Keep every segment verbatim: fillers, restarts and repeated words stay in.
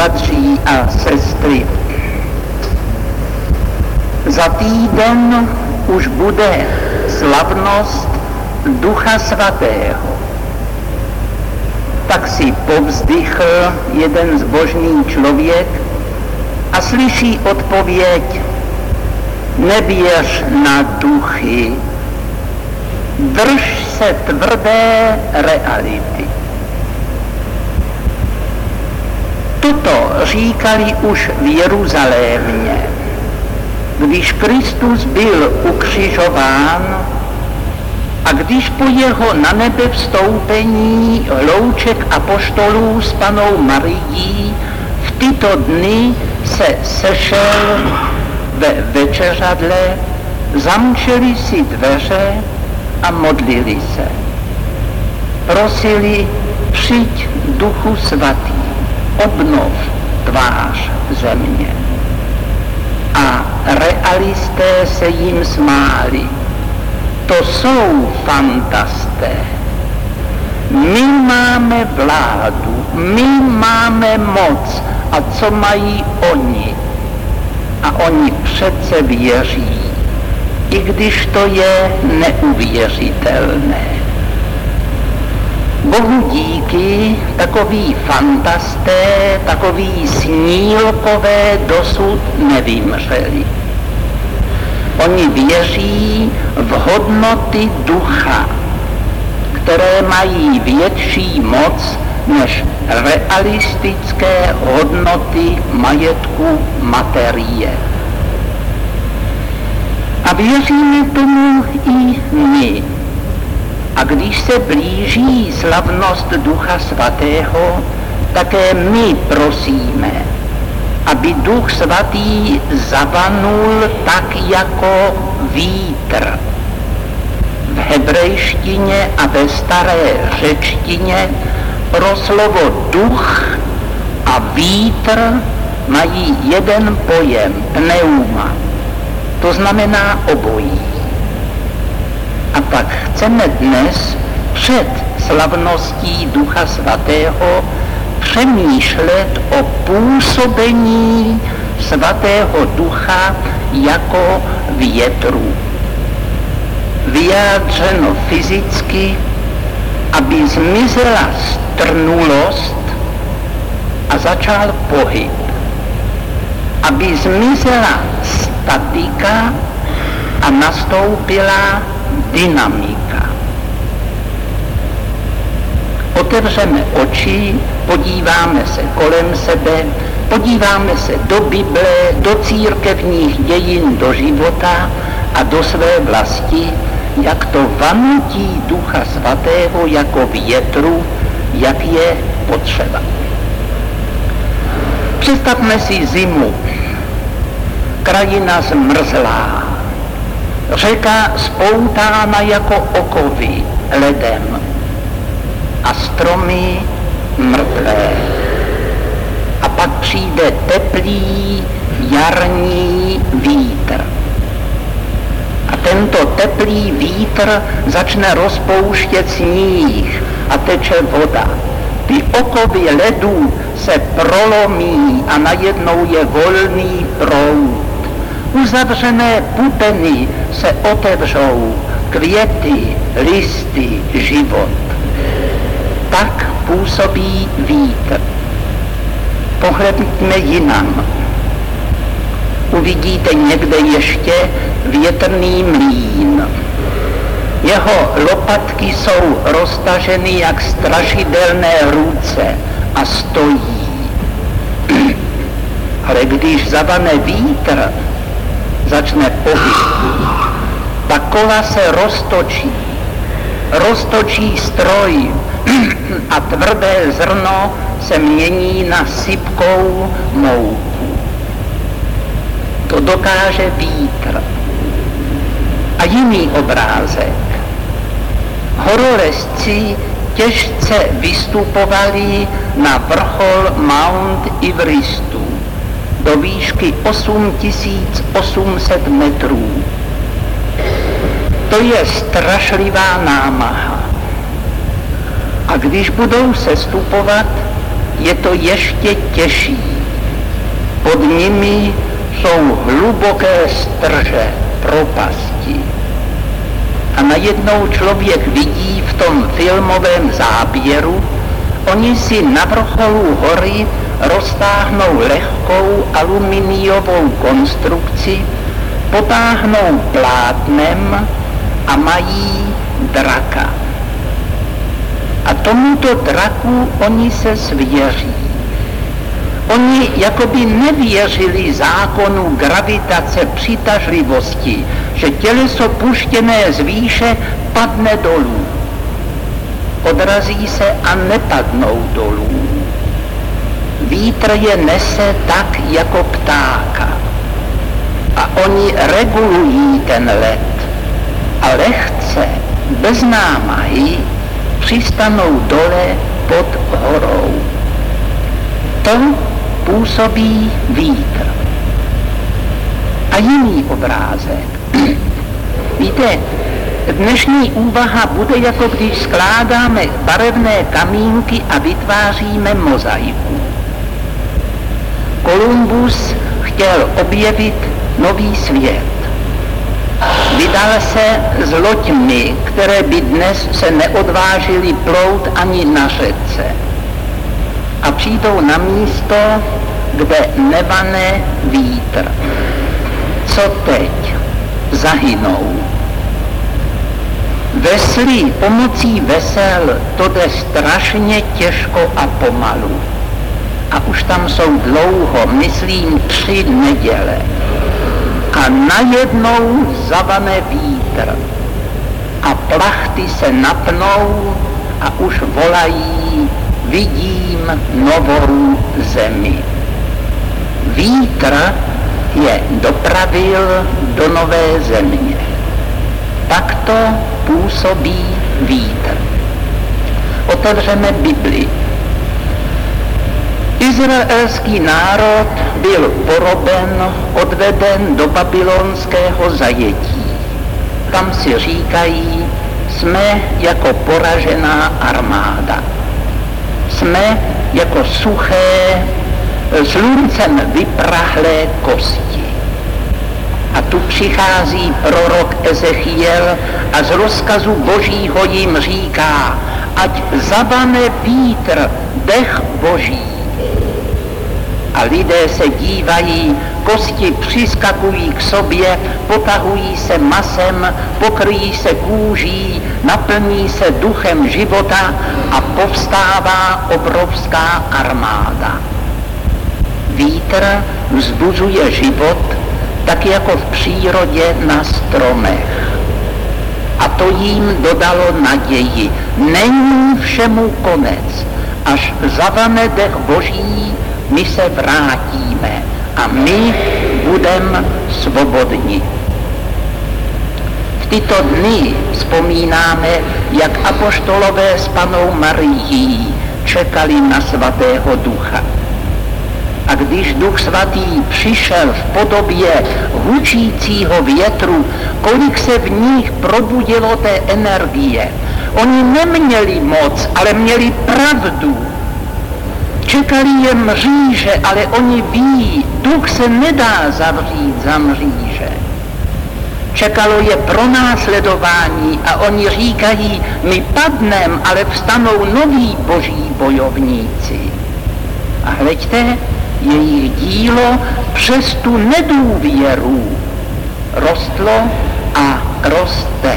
bratří a sestry, za týden už bude slavnost Ducha Svatého. Tak si povzdychl jeden zbožný člověk a slyší odpověď: neběž na duchy, drž se tvrdé reality. Toto říkali už v Jeruzalémě, když Kristus byl ukřižován a když po jeho na nebe vstoupení hlouček apoštolů s panou Marií v tyto dny se sešel ve večeřadle, zamčeli si dveře a modlili se. Prosili: přijď Duchu Svatý, obnov tvář země. A realisté se jim smáli: to jsou fantasté. My máme vládu, my máme moc, a co mají oni? A oni přece věří, i když to je neuvěřitelné. Bohu díky, takoví fantasté, takoví snílkové dosud nevymřeli. Oni věří v hodnoty ducha, které mají větší moc než realistické hodnoty majetku materie. A věříme tomu i my. A když se blíží slavnost Ducha Svatého, také my prosíme, aby Duch Svatý zavanul tak jako vítr. V hebrejštině a ve staré řečtině pro slovo duch a vítr mají jeden pojem, pneuma. To znamená obojí. A pak chceme dnes před slavností Ducha Svatého přemýšlet o působení Svatého Ducha jako větru. Vyjádřeno fyzicky, aby zmizela strnulost a začal pohyb. Aby zmizela statika a nastoupila dynamika. Otevřeme oči, podíváme se kolem sebe, podíváme se do Bible, do církevních dějin, do života a do své vlasti, jak to vanutí Ducha Svatého jako větru, jak je potřeba. Představme si zimu. Krajina zmrzlá, řeka spoutána jako okovy ledem a stromy mrtvé. A pak přijde teplý jarní vítr. A tento teplý vítr začne rozpouštět sníh a teče voda. Ty okovy ledů se prolomí a najednou je volný proud. Uzavřené pupeny se otevřou, květy, listy, život. Tak působí vítr. Pohledněme jinam. Uvidíte někde ještě větrný mlýn. Jeho lopatky jsou roztaženy jak strašidelné ruce a stojí. Ale když zavane vítr, začne pohyb. Ta kola se roztočí. Roztočí stroj a tvrdé zrno se mění na sypkou mouku. To dokáže vítr. A jiný obrázek. Horolezci těžce vystupovali na vrchol Mount Everestu do výšky osm tisíc osm set metrů. To je strašlivá námaha. A když budou sestupovat, je to ještě těžší. Pod nimi jsou hluboké strže, propasti. A najednou člověk vidí v tom filmovém záběru, oni si na vrcholu hory roztáhnou lehkou aluminiovou konstrukci, potáhnou plátnem a mají draka. A tomuto draku oni se svěří. Oni jakoby nevěřili zákonu gravitace, přitažlivosti, že těleso puštěné z výše padne dolů. Odrazí se a nepadnou dolů. Vítr je nese tak jako ptáka. A oni regulují ten let. A lehce, bez námahy, přistanou dole pod horou. To působí vítr. A jiný obrázek. Víte, dnešní úvaha bude, jako když skládáme barevné kamínky a vytváříme mozaiku. Kolumbus chtěl objevit nový svět. Vydal se s loďmi, které by dnes se neodvážily plout ani na řece. A přijdou na místo, kde nevane vítr. Co teď? Zahynou. Vesly, pomocí vesel to jde strašně těžko a pomalu. A už tam jsou dlouho, myslím tři neděle. A najednou zavane vítr. A plachty se napnou a už volají: vidím novou zemi. Vítr je dopravil do nové země. Takto působí vítr. Otevřeme Bibli. Izraelský národ byl poroben, odveden do babylonského zajetí. Tam si říkají, jsme jako poražená armáda. Jsme jako suché, sluncem vyprahlé kosti. A tu přichází prorok Ezechiel a z rozkazu Božího jim říká, ať zavane vítr, dech Boží. A lidé se dívají, kosti přiskakují k sobě, potahují se masem, pokryjí se kůží, naplní se duchem života a povstává obrovská armáda. Vítr vzbuzuje život, tak jako v přírodě na stromech. A to jim dodalo naději. Není všemu konec. Až zavane dech Boží, my se vrátíme a my budeme svobodní. V tyto dny vzpomínáme, jak apoštolové s Pannou Marií čekali na svatého ducha. A když Duch svatý přišel v podobě hučícího větru, kolik se v nich probudilo té energie. Oni neměli moc, ale měli pravdu. Čekali je mříže, ale oni ví, duch se nedá zavřít za mříže. Čekalo je pronásledování a oni říkají, my padnem, ale vstanou noví boží bojovníci. A hleďte, jejich dílo přes tu nedůvěru rostlo a roste.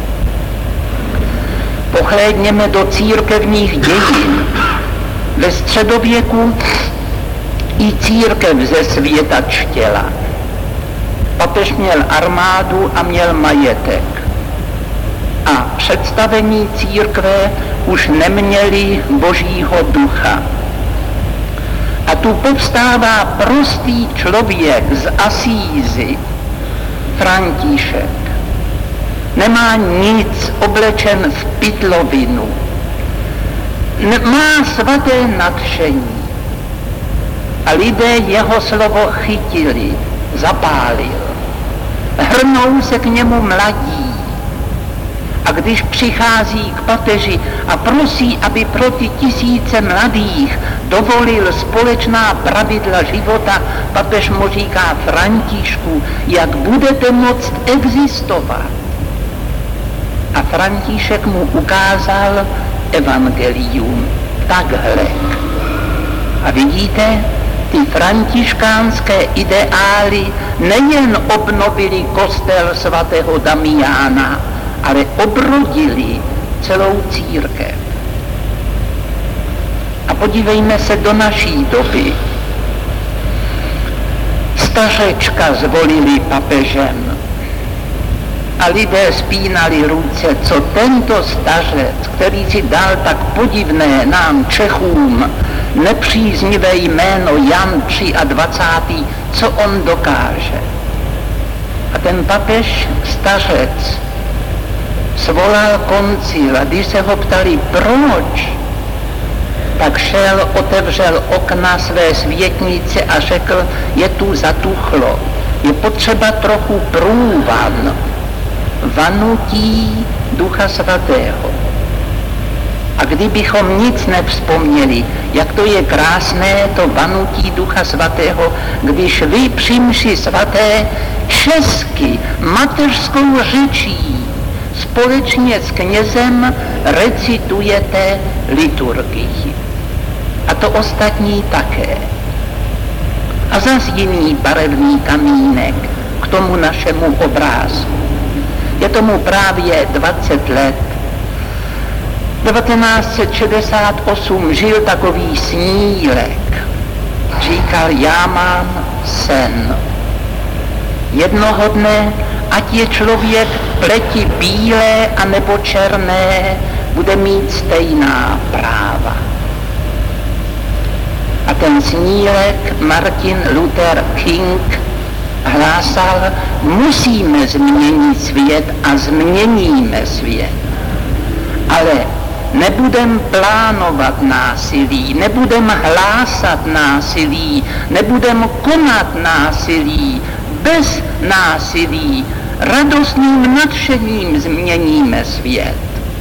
Pohlédněme do církevních dějin. Ve středověku i církev ze světa čtěla. Papež měl armádu a měl majetek. A představení církve už neměli Božího ducha. A tu povstává prostý člověk z Asízy, František. Nemá nic, oblečen v pytlovinu. Má svaté nadšení. A lidé jeho slovo chytili, zapálil. Hrnou se k němu mladí. A když přichází k papeži a prosí, aby pro ty tisíce mladých dovolil společná pravidla života, papež mu říká: Františku, jak budete moct existovat? A František mu ukázal evangelium. Takhle. A vidíte, ty františkánské ideály nejen obnovili kostel svatého Damiána, ale obrodili celou církev. A podívejme se do naší doby. Stařečka zvolili papežem a lidé spínali ruce, co tento stařec, který si dal tak podivné nám Čechům nepříznivé jméno Jan dvacátý třetí, co on dokáže. A ten papež stařec svolal koncil a když se ho ptali, proč, tak šel, otevřel okna své světnice a řekl: je tu zatuchlo, je potřeba trochu průvan, vanutí Ducha Svatého. A kdybychom nic nevzpomněli, jak to je krásné, to vanutí Ducha Svatého, když vy při mši svaté česky, mateřskou řečí, společně s knězem recitujete liturgii. A to ostatní také. A zas jiný barevný kamínek k tomu našemu obrázku. Je tomu právě dvacet let. devatenáct set šedesát osm žil takový Snílek. Říkal: já mám sen. Jednoho dne, ať je člověk pleti bílé a nebo černé, bude mít stejná práva. A ten Snílek Martin Luther King hlásal: musíme změnit svět a změníme svět. Ale nebudem plánovat násilí, nebudem hlásat násilí, nebudem konat násilí, bez násilí, radostným nadšením změníme svět.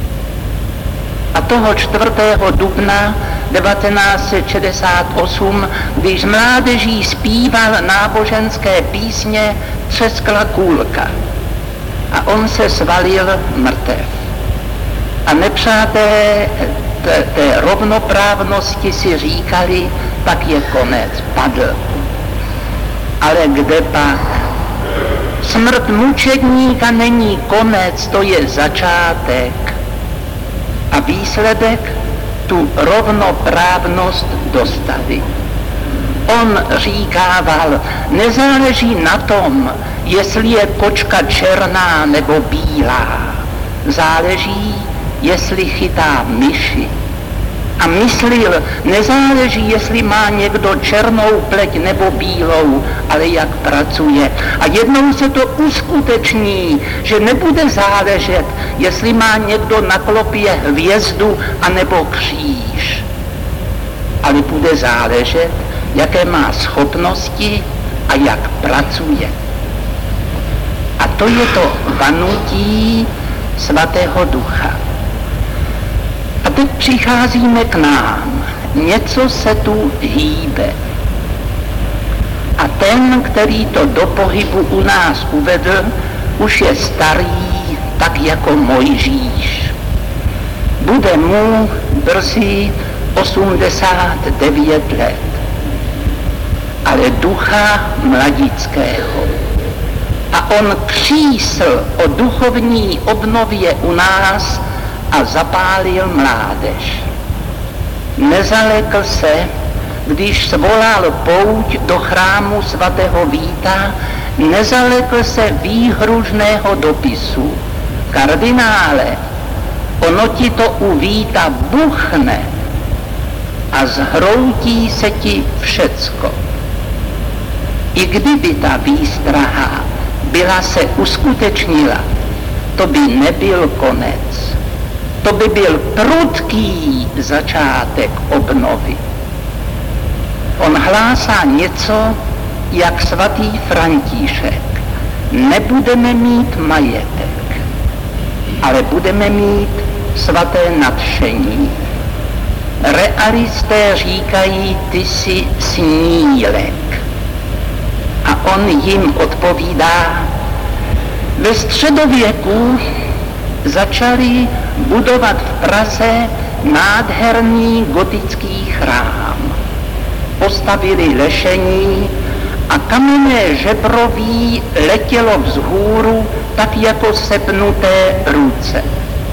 A toho čtvrtého dubna devatenáct set šedesát osm, když s mládeží zpíval náboženské písně, třeskla kůlka a on se svalil mrtev. A nepřátelé té, té rovnoprávnosti si říkali: tak je konec, padl. Ale kde pak? Smrt mučedníka není konec, to je začátek. A výsledek? Tu rovnoprávnost dostali. On říkával: nezáleží na tom, jestli je kočka černá nebo bílá. Záleží, jestli chytá myši. A myslil, nezáleží, jestli má někdo černou pleť nebo bílou, ale jak pracuje. A jednou se to uskuteční, že nebude záležet, jestli má někdo na klopě hvězdu anebo kříž. Ale bude záležet, jaké má schopnosti a jak pracuje. A to je to vanutí Svatého Ducha. A teď přicházíme k nám. Něco se tu hýbe. A ten, který to do pohybu u nás uvedl, už je starý, tak jako Mojžíš. Bude mu brzy osmdesát devět let. Ale ducha mladického. A on křísl o duchovní obnově u nás a zapálil mládež. Nezalekl se, když svolal pouť do chrámu svatého Víta, nezalekl se výhružného dopisu. Kardinále, ono ti to u Víta buchne a zhroutí se ti všecko. I kdyby ta výstraha byla se uskutečnila, to by nebyl konec. To by byl prudký začátek obnovy. On hlásá něco, jak svatý František. Nebudeme mít majetek. ale budeme mít svaté nadšení. Realisté říkají, ty jsi snílek. A on jim odpovídá, ve středověku začali budovat v Praze nádherný gotický chrám. Postavili lešení a kamenné žebroví letělo vzhůru tak jako sepnuté ruce.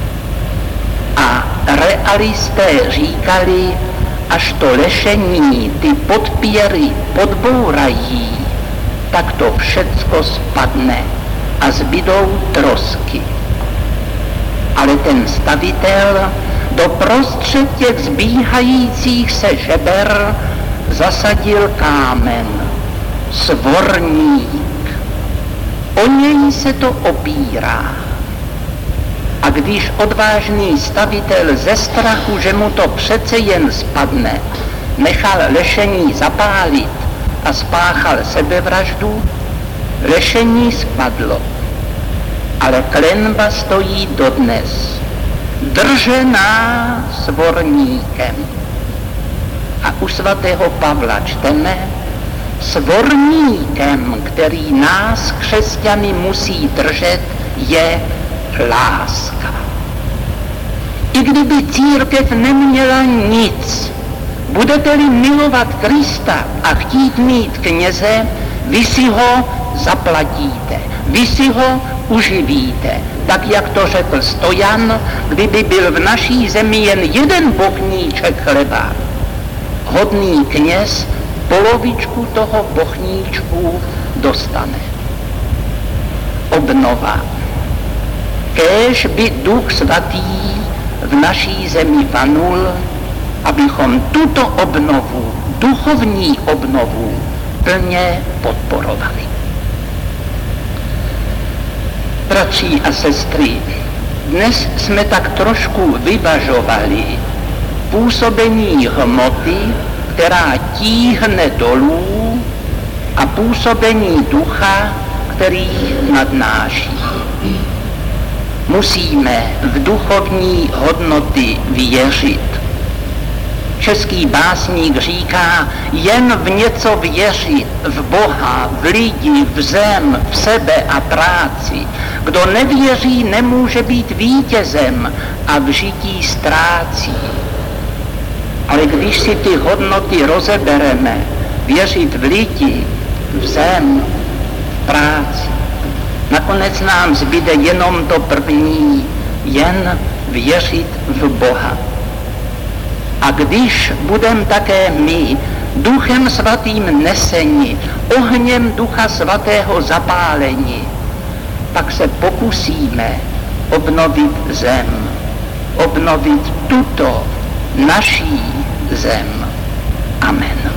A realisté říkali, až to lešení ty podpěry podbourají, tak to všecko spadne a zbydou trosky. Ale ten stavitel doprostřed těch zbíhajících se žeber zasadil kámen, svorník. O něj se to opírá. A když odvážný stavitel ze strachu, že mu to přece jen spadne, nechal lešení zapálit a spáchal sebevraždu, lešení spadlo. Ale klenba stojí dodnes, držená svorníkem. A u svatého Pavla čteme, svorníkem, který nás, křesťany, musí držet, je láska. I kdyby církev neměla nic, budete-li milovat Krista a chtít mít kněze, vy si ho zaplatíte, vy si ho uživíte. Tak, jak to řekl Stojan, kdyby byl v naší zemi jen jeden bochníček chleba, hodný kněz polovičku toho bochníčku dostane. Obnova. Kéž by Duch Svatý v naší zemi vanul, abychom tuto obnovu, duchovní obnovu, plně podporovali. Bratři a sestry, dnes jsme tak trošku vyvažovali působení hmoty, která tíhne dolů, a působení ducha, který nadnáší. Musíme v duchovní hodnoty věřit. Český básník říká, jen v něco věřit, v Boha, v lidi, v zem, v sebe a práci. Kdo nevěří, nemůže být vítězem a v žití ztrácí. Ale když si ty hodnoty rozebereme, věřit v lidi, v zem, v práci, nakonec nám zbyde jenom to první, jen věřit v Boha. A když budeme také my Duchem Svatým neseni, ohněm Ducha Svatého zapáleni, pak se pokusíme obnovit zem, obnovit tuto naší zem. Amen.